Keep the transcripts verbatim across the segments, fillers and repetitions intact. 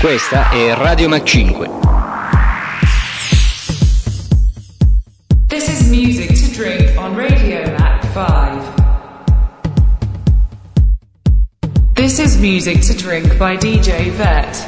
Questa è Radio Mac cinque. This is music to drink on Radio Mac five. This is music to drink by D J Vet.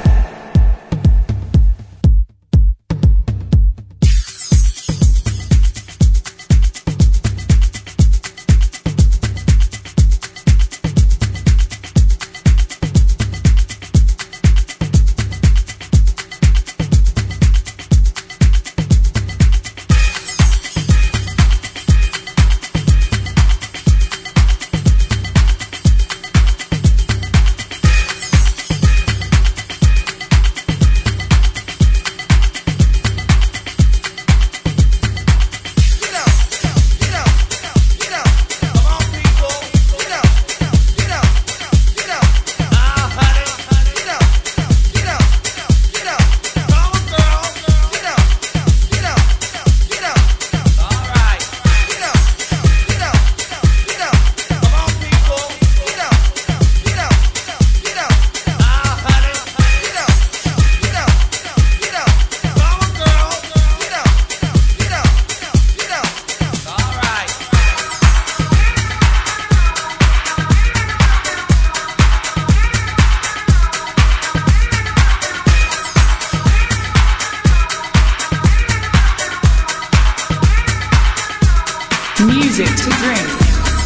Music to drink.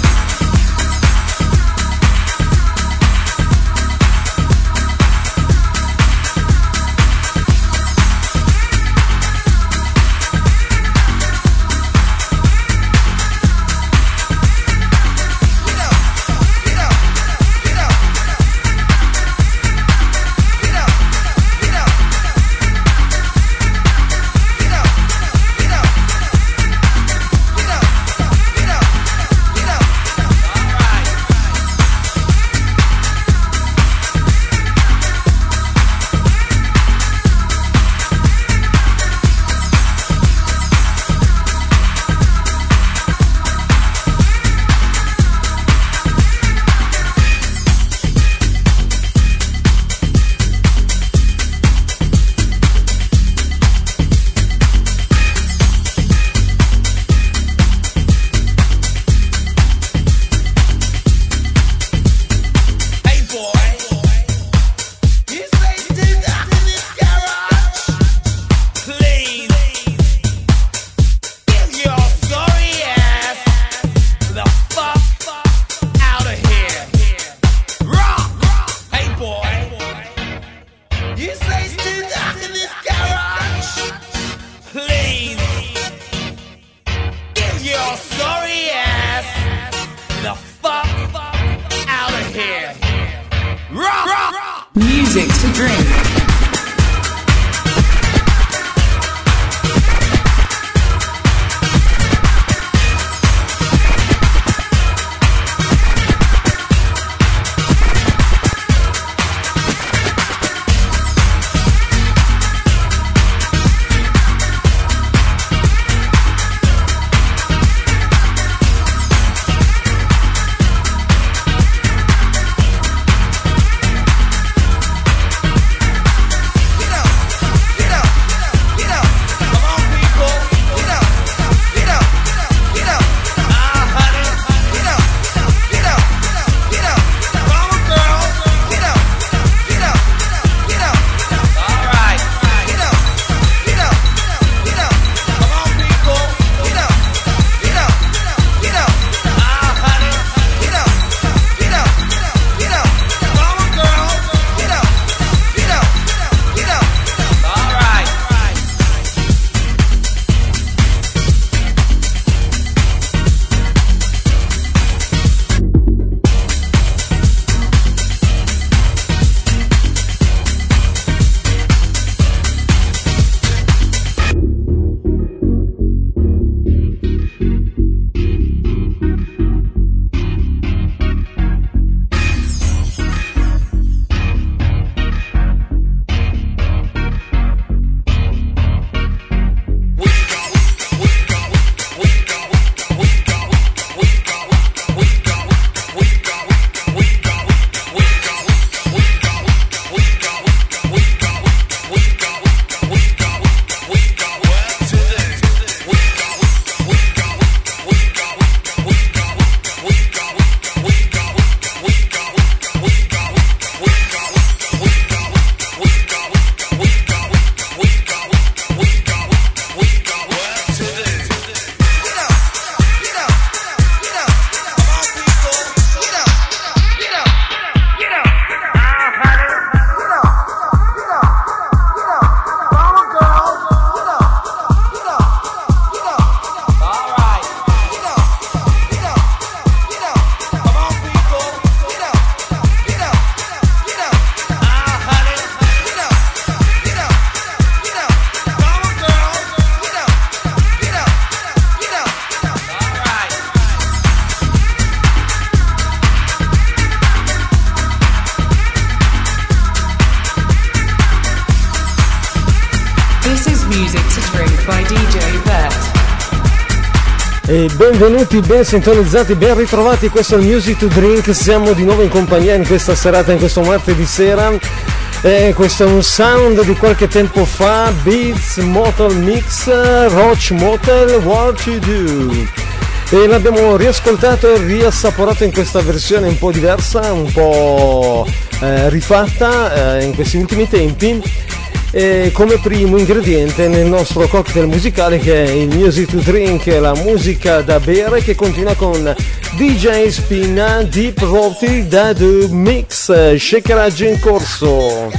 Music to drink. This is Music to Drink by D J Vet. E benvenuti, ben sintonizzati, ben ritrovati, questo è il Music to Drink, siamo di nuovo in compagnia in questa serata, in questo martedì sera. E questo è un sound di qualche tempo fa, Beats Motel Mix, Roach Motel, What You Do. E l'abbiamo riascoltato e riassaporato in questa versione un po' diversa, un po' eh, rifatta eh, in questi ultimi tempi, e come primo ingrediente nel nostro cocktail musicale, che è il Music to Drink, la musica da bere, che continua con D J Spinna, Deep Roti da The Mix, shakeraggio in corso.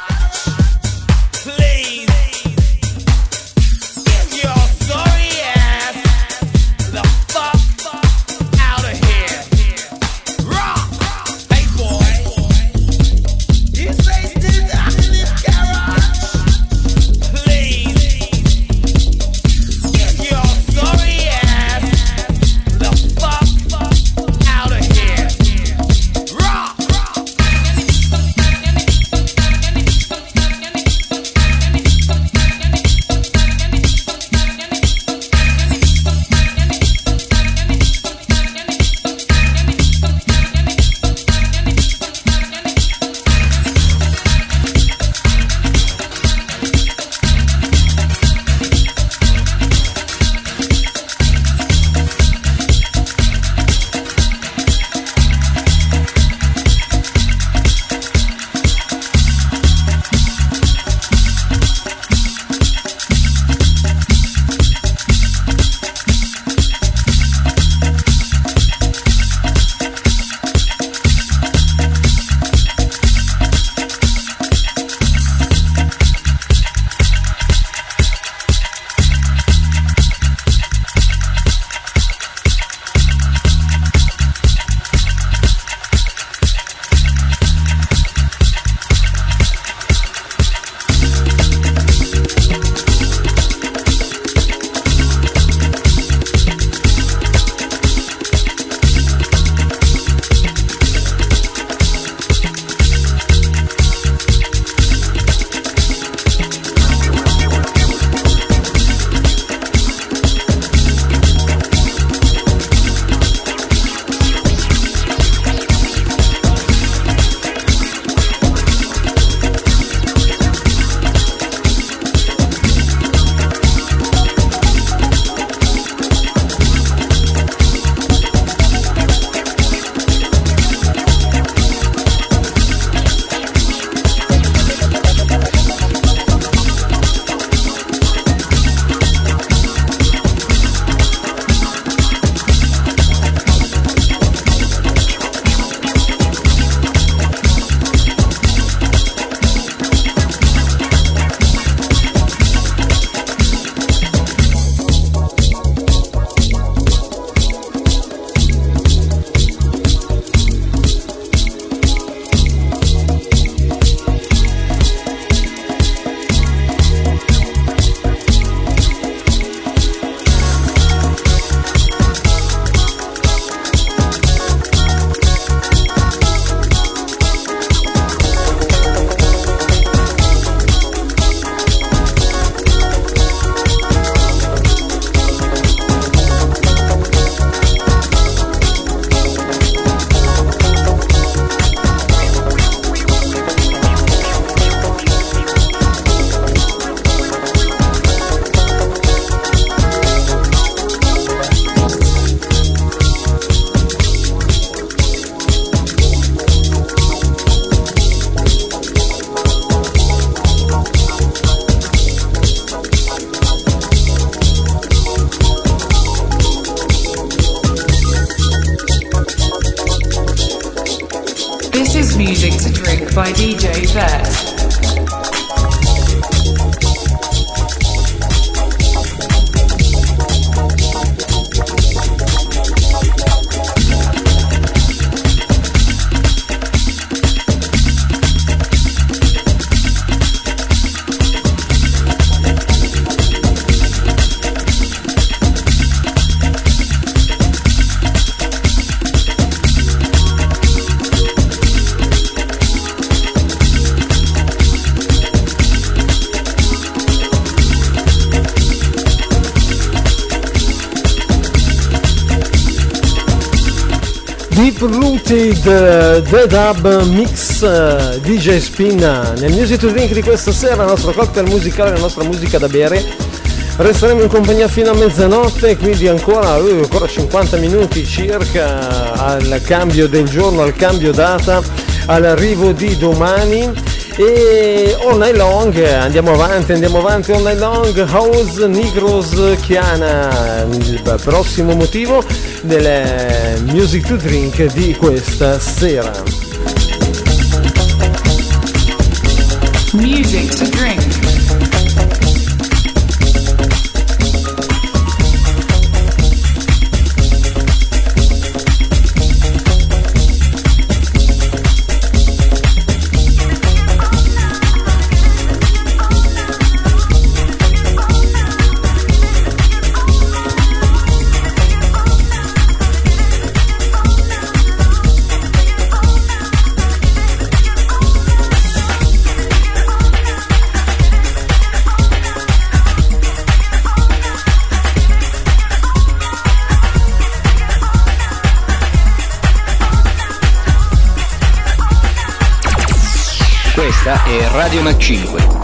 Music to Drink by D J Vet. Deep Rooted The Dub Mix D J Spin nel Music to Drink di questa sera, il nostro cocktail musicale, la nostra musica da bere. Resteremo in compagnia fino a mezzanotte, quindi ancora, uh, ancora cinquanta minuti circa al cambio del giorno, al cambio data, all'arrivo di domani. E all night long andiamo avanti, andiamo avanti all night long. House Negros Chiana, il prossimo motivo del Music to Drink di questa sera. Music to Drink. Questa è Radio Mac cinque.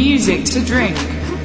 Music to drink.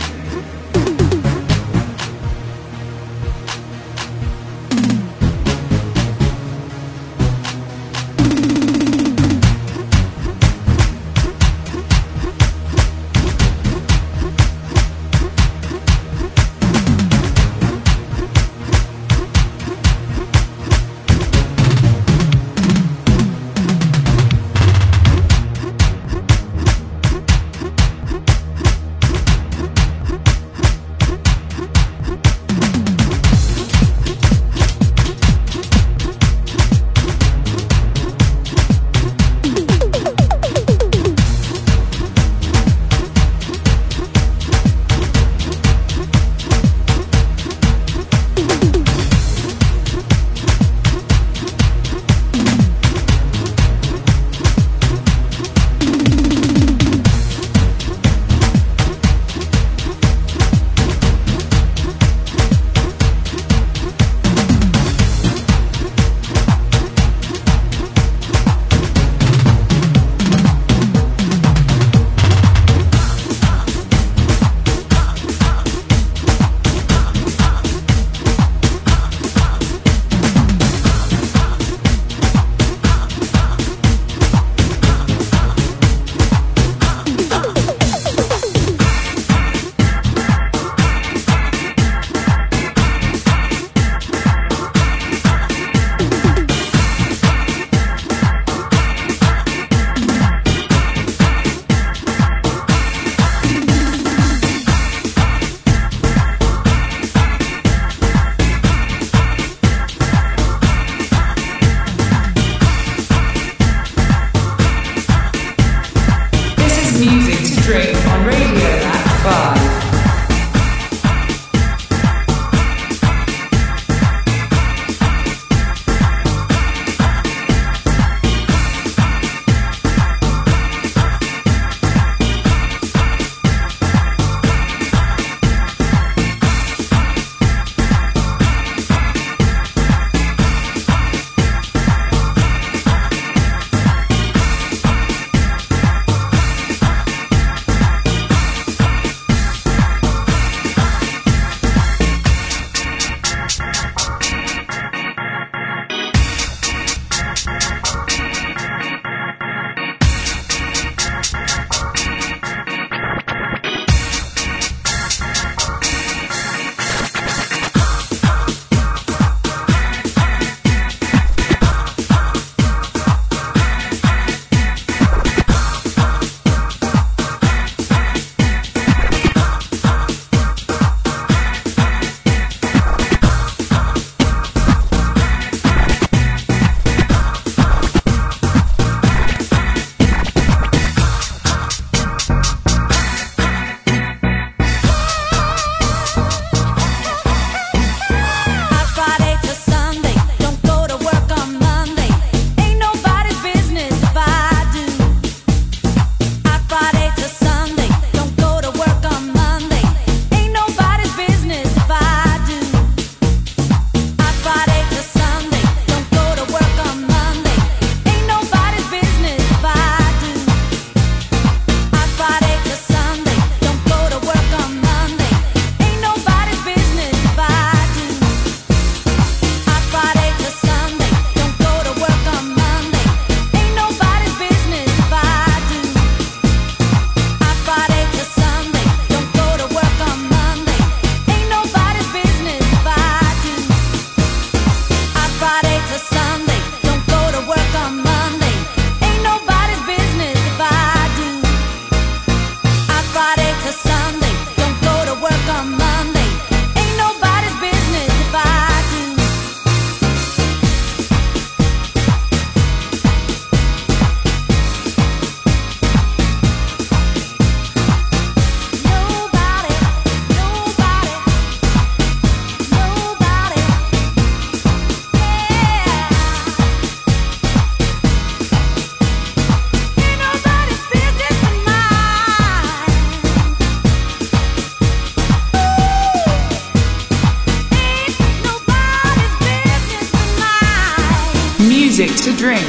Music to drink.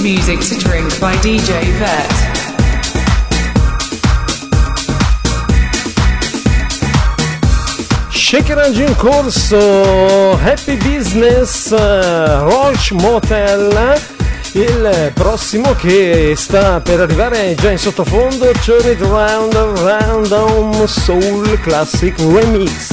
Music to Drink by D J Vet. Shakerange in corso, Happy Business, uh, Roach Motel, il prossimo che sta per arrivare già in sottofondo, Turn It Round, Random Soul Classic Remix.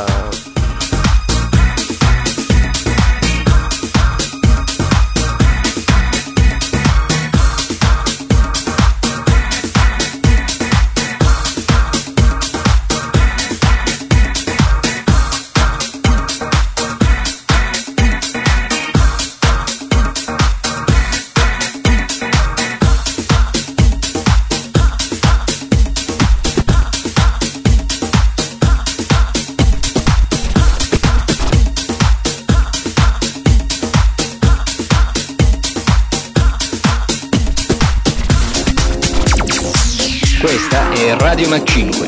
Questa è Radio Mac cinque.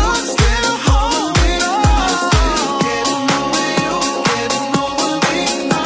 Getting over you, getting over me.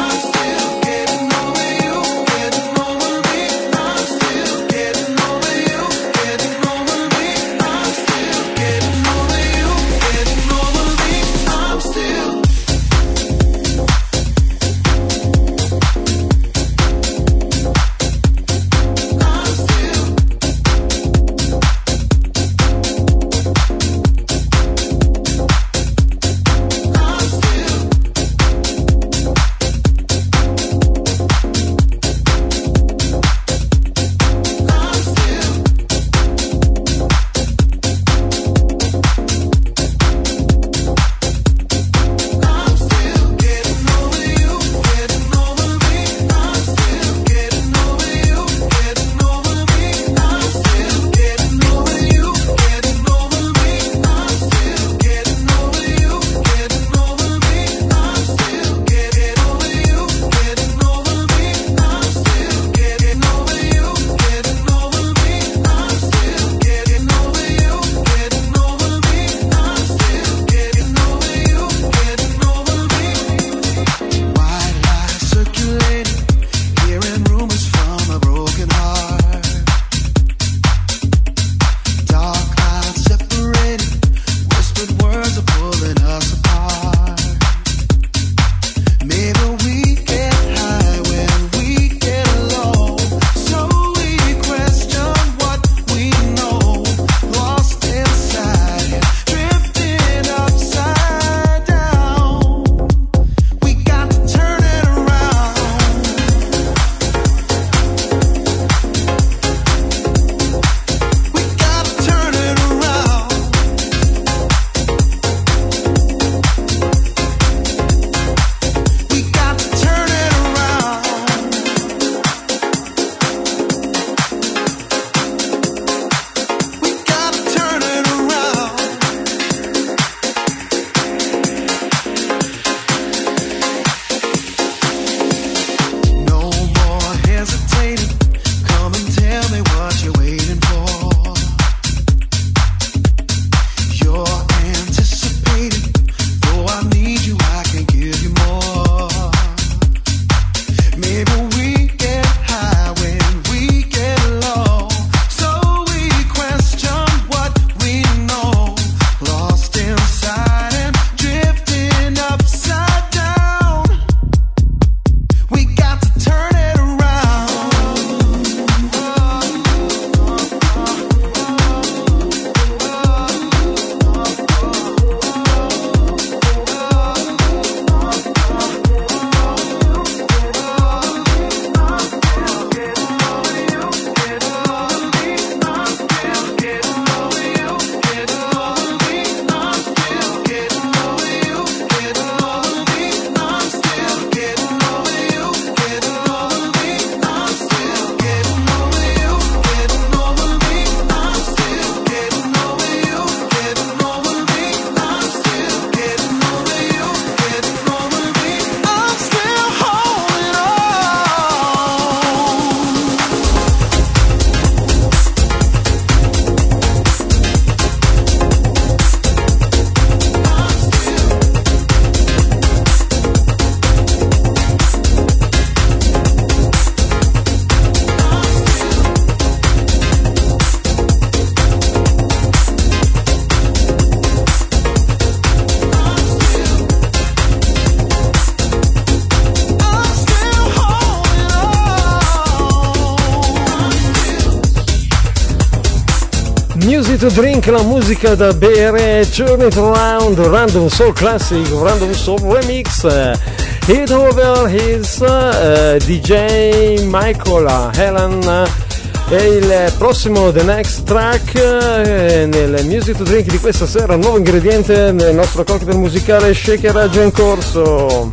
to Drink, la musica da bere, Turn It Around, Random Soul Classic, Random Soul Remix, Hit Over His, uh, D J Michael Helen. E il prossimo The Next Track eh, nel Music to Drink di questa sera, nuovo ingrediente nel nostro cocktail musicale Shakeraggio in corso.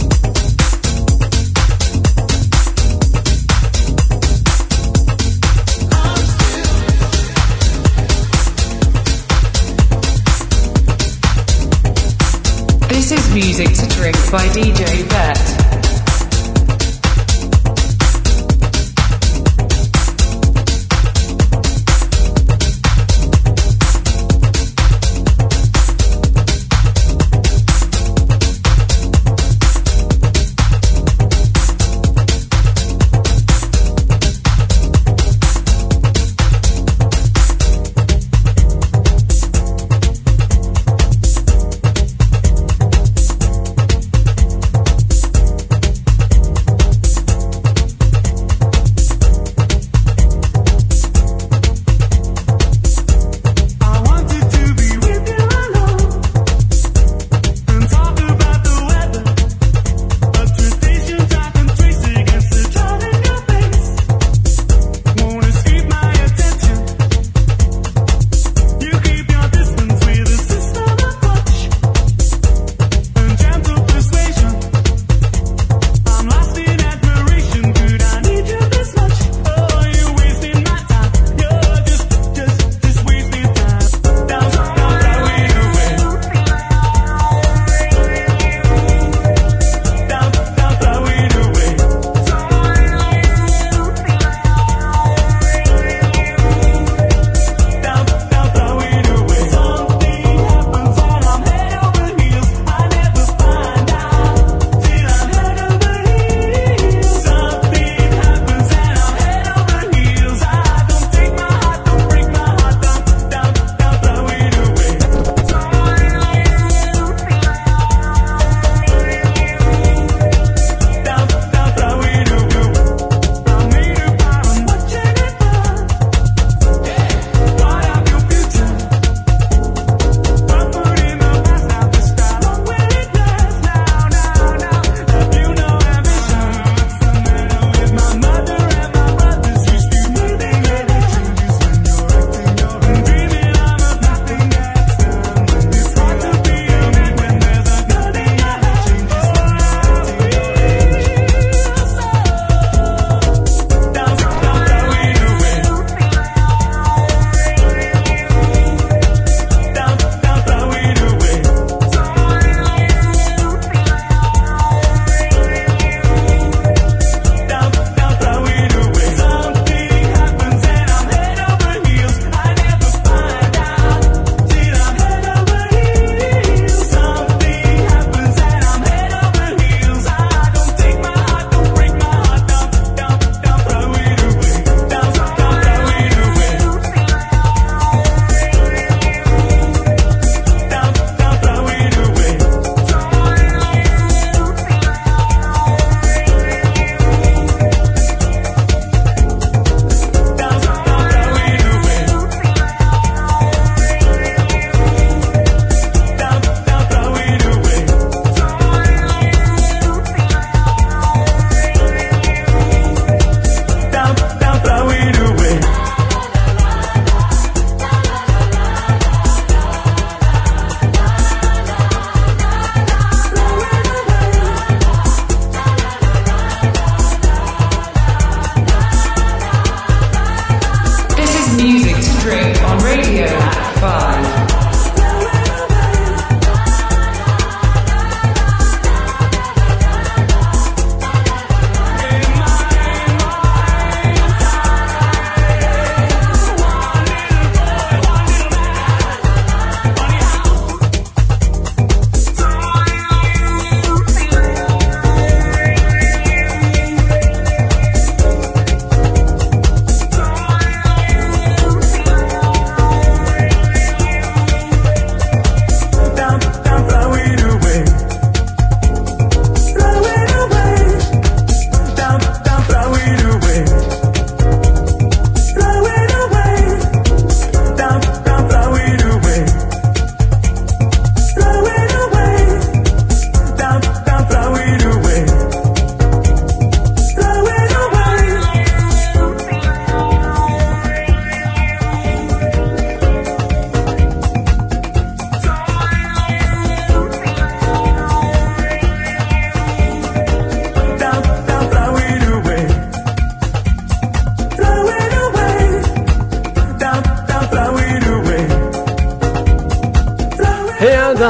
This is Music to Drink by D J Vet.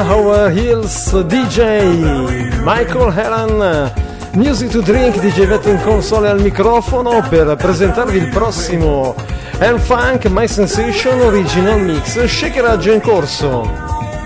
Our Hills D J Michael Heron, Music to Drink, D J Vetto in console al microfono per presentarvi il prossimo L-Funk My Sensation Original Mix, shakeraggio in corso.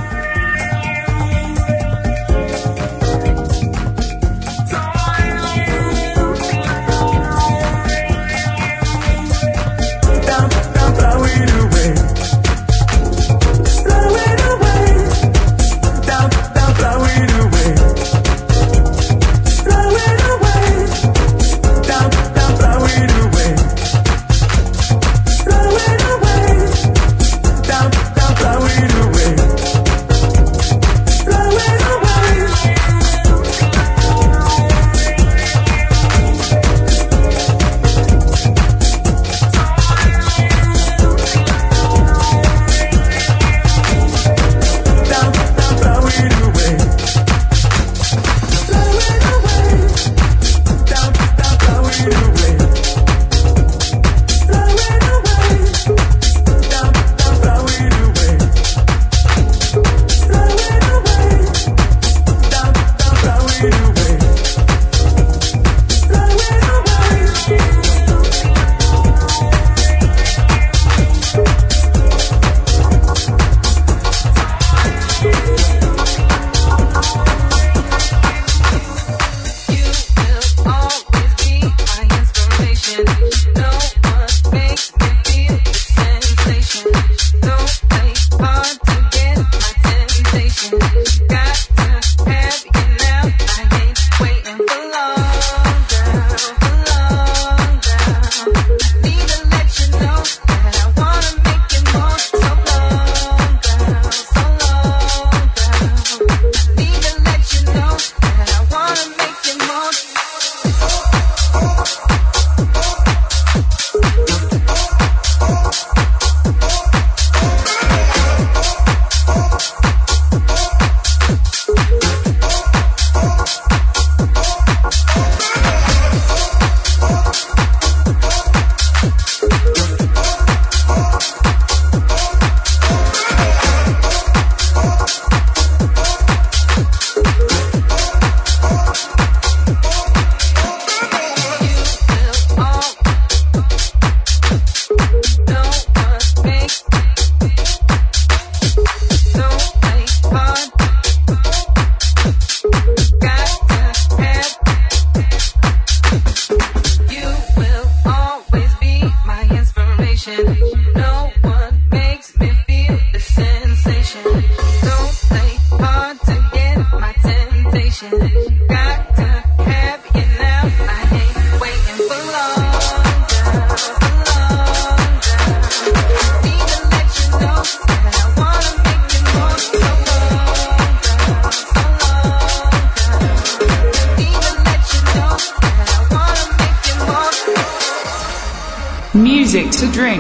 Music to drink.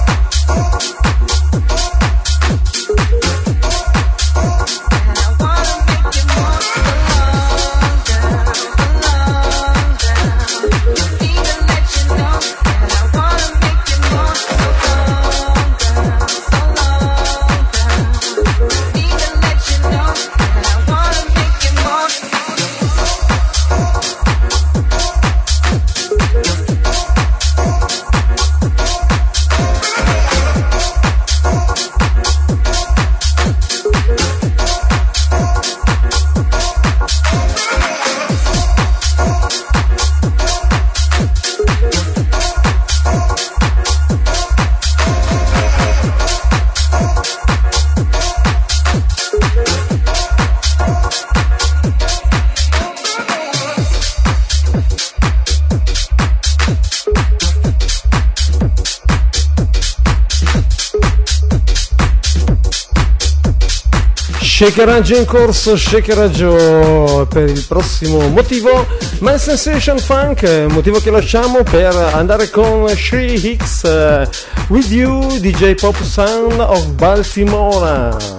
I wanna Shakeraggio in corso, shakeraggio per il prossimo motivo, ma il Sensation Funk, motivo che lasciamo per andare con Shree Hicks, uh, With You, D J Pop Sound of Baltimore.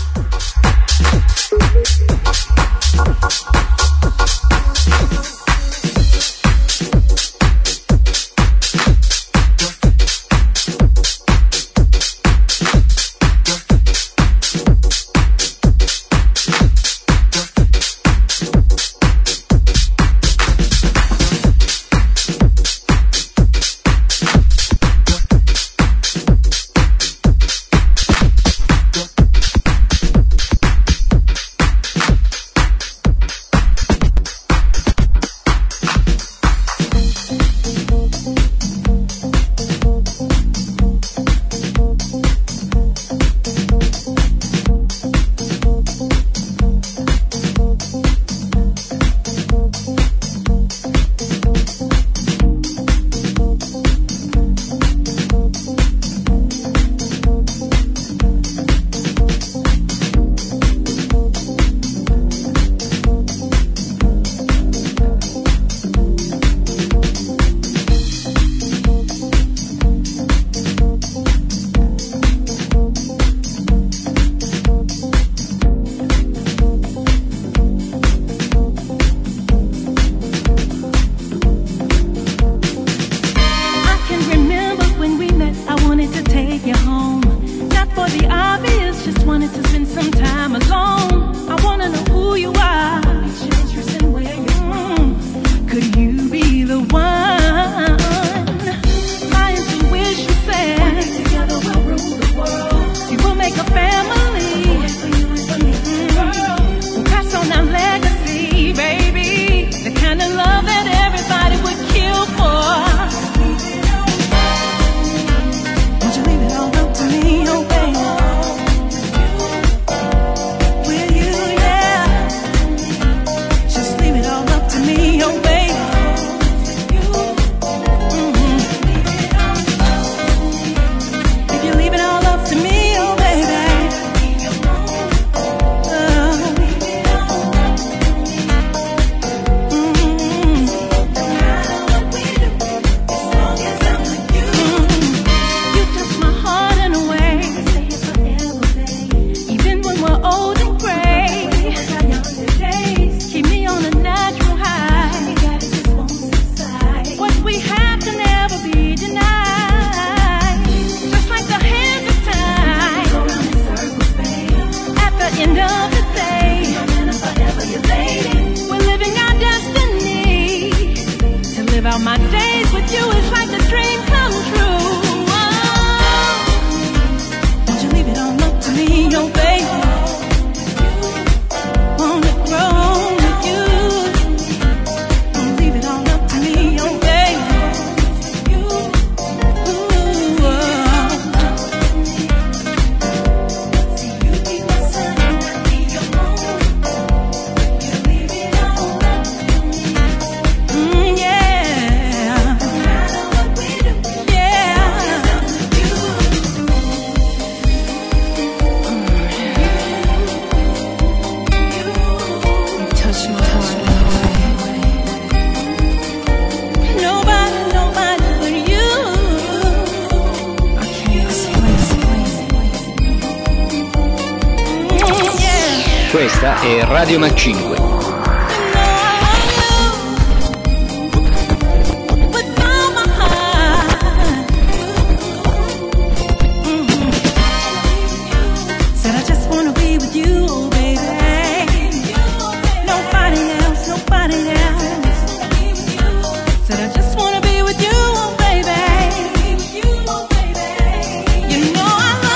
Questa è Radio Mac cinque.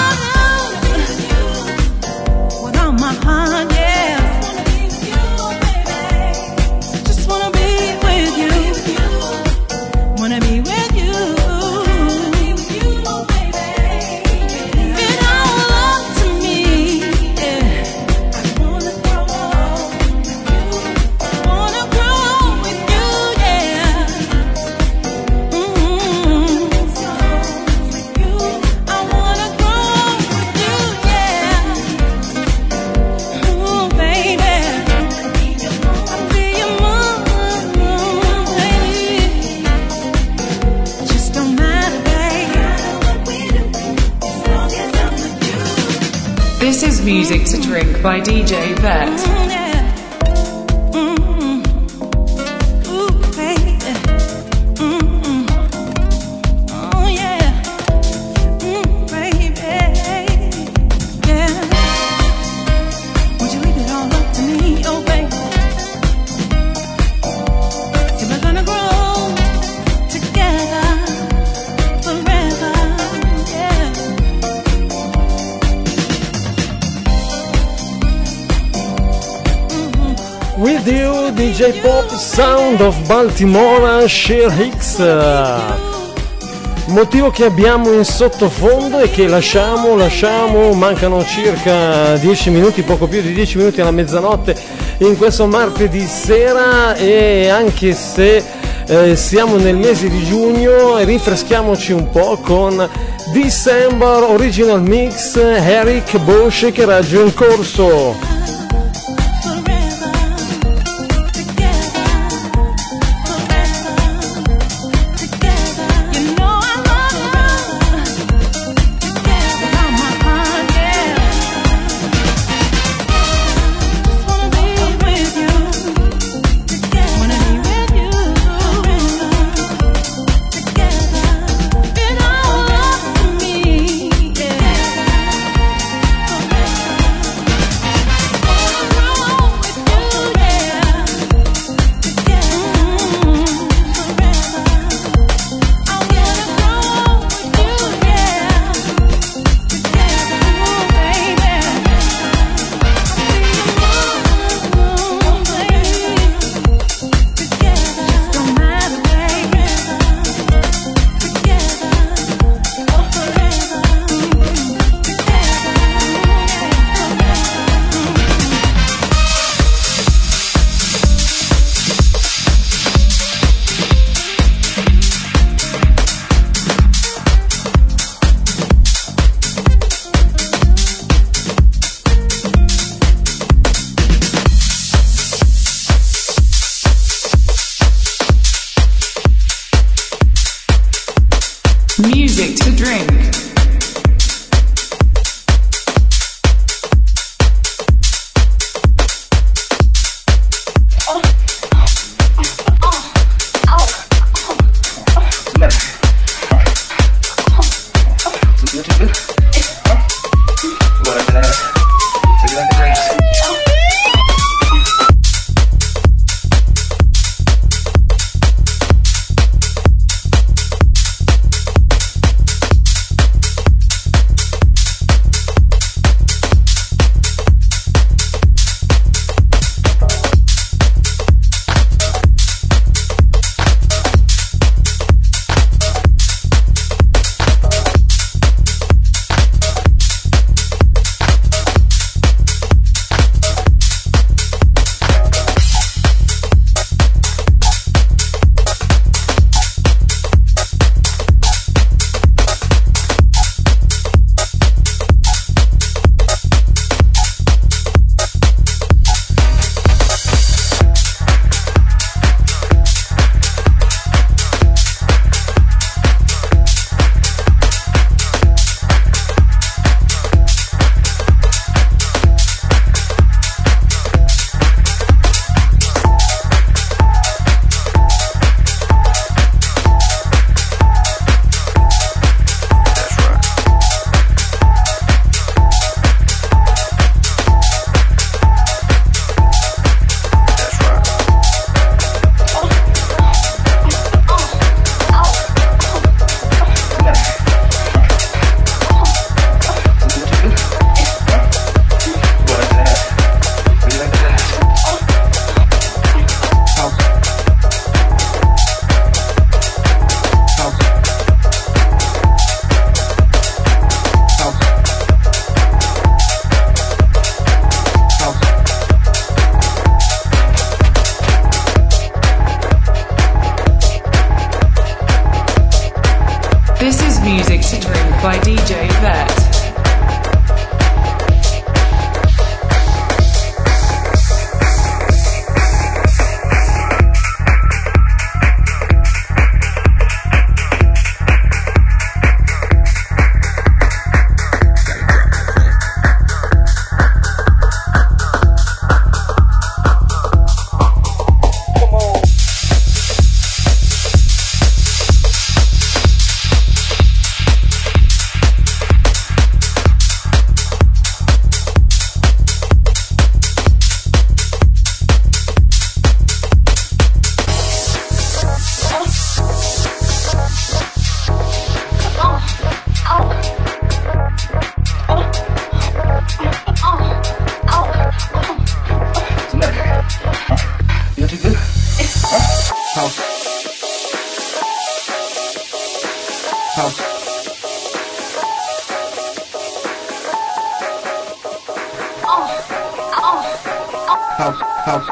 My heart, yes. Music to Drink by D J Vet. With you, D J Pop Sound of Baltimore, Cher Hicks. Motivo che abbiamo in sottofondo e che lasciamo, lasciamo, mancano circa dieci minuti, poco più di dieci minuti alla mezzanotte in questo martedì sera, e anche se eh, siamo nel mese di giugno, rinfreschiamoci un po' con December Original Mix Eric Bush, che raggio in corso. Music to drink. Music to Drink by D J Vet. house, house.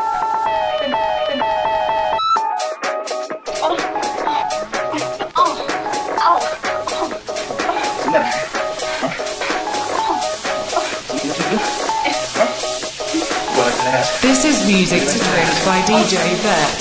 This is Music to Drink by D J Vet.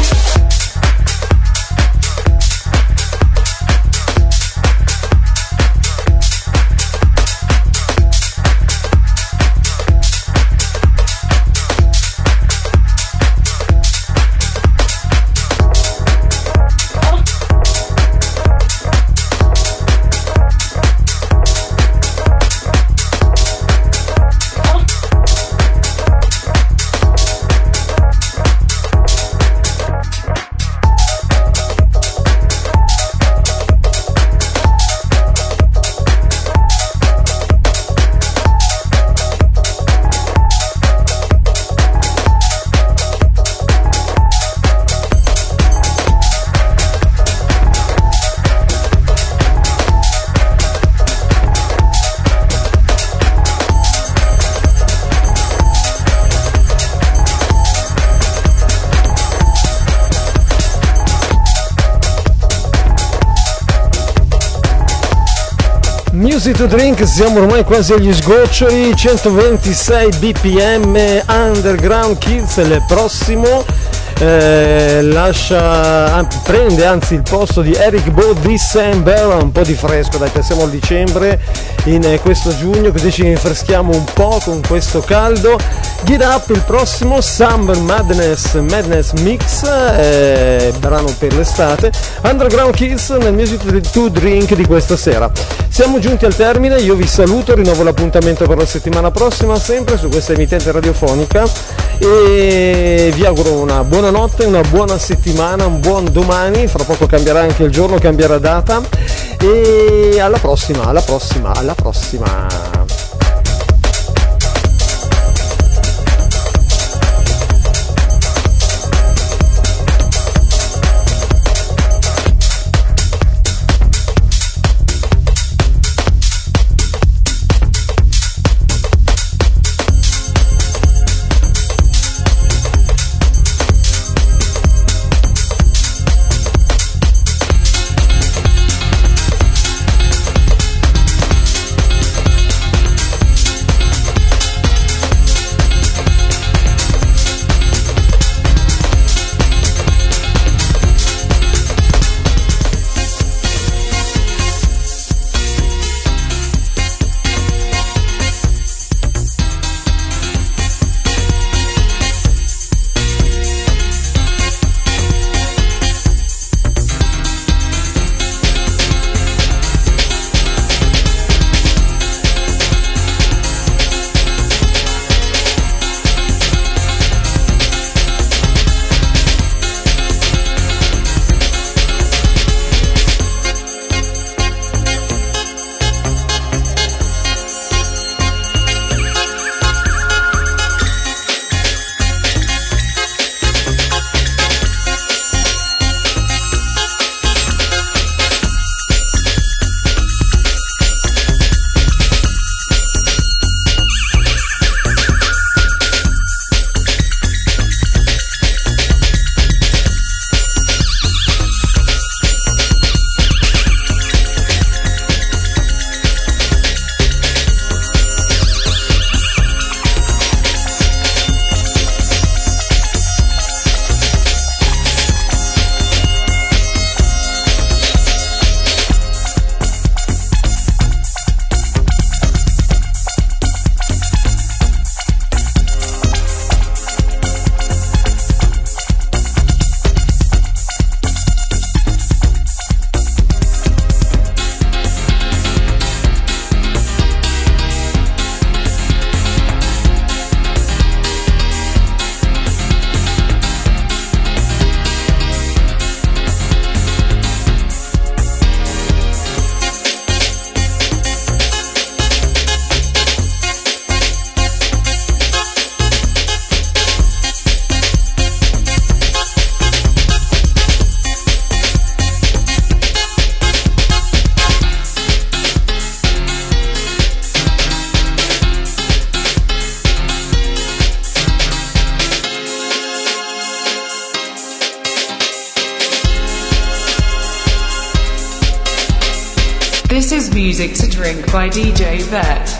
Music to Drink, siamo ormai quasi agli sgoccioli, centoventisei bpm, Underground Kids è il prossimo, eh, lascia, prende anzi il posto di Eric Bo December, un po' di fresco, dai, passiamo al dicembre in eh, questo giugno, così ci rinfreschiamo un po' con questo caldo. Get Up, il prossimo, Summer Madness, Madness Mix, eh, brano per l'estate, Underground Kids nel Music to Drink di questa sera. Siamo giunti al termine, io vi saluto, rinnovo l'appuntamento per la settimana prossima, sempre su questa emittente radiofonica, e vi auguro una buona notte, una buona settimana, un buon domani, fra poco cambierà anche il giorno, cambierà data, e alla prossima, alla prossima, alla prossima. This is Music to Drink by D J Vet.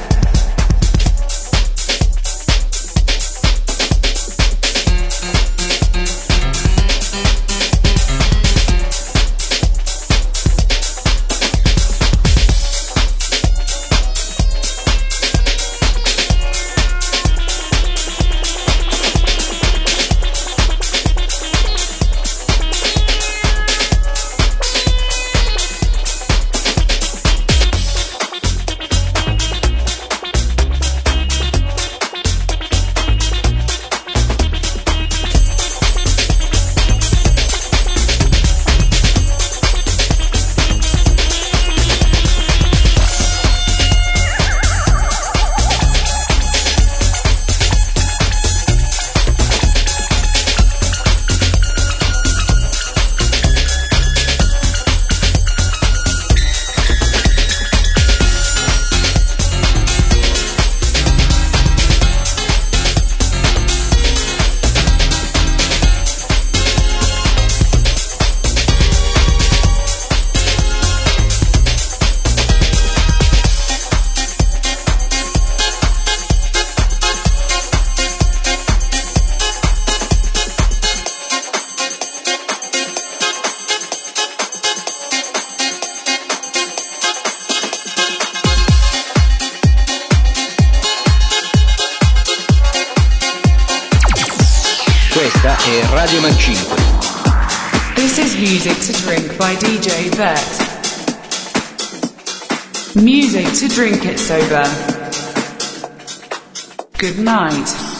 Questa è Radio Mag cinque. This is Music to Drink by D J Vet. Music to drink it sober. Good night.